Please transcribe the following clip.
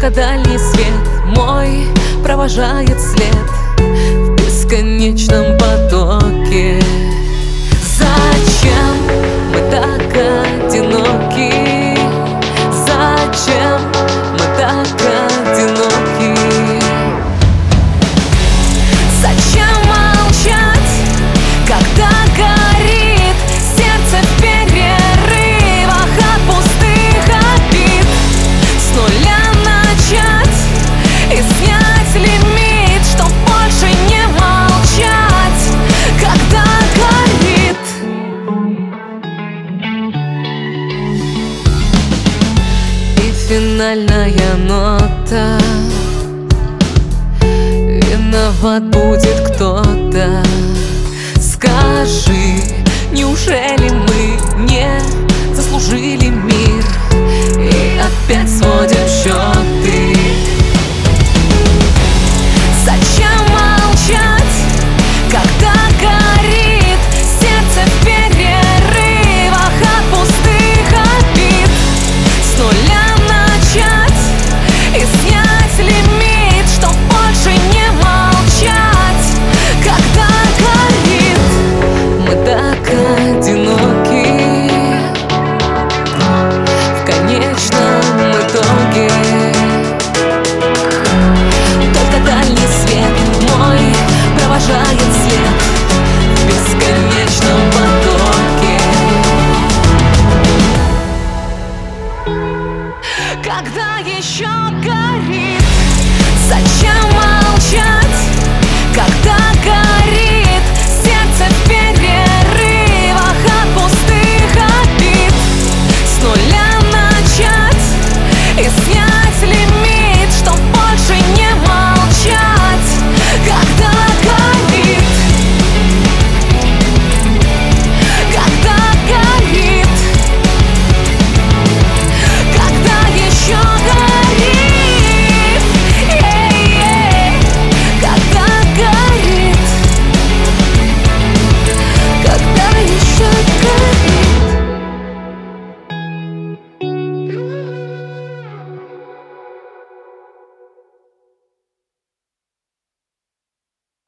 Когда дальний свет мой провожает след в бесконечном потоке. Зачем мы так одиноки? Зачем мы так одиноки? Зачем молчать, когда горит сердце в перерывах от пустых обид? С нуля начать и снять лимит, чтоб больше не молчать, когда горит. И финальная нота: виноват будет кто-то. Скажи, неужели мы не заслужили мир и опять свой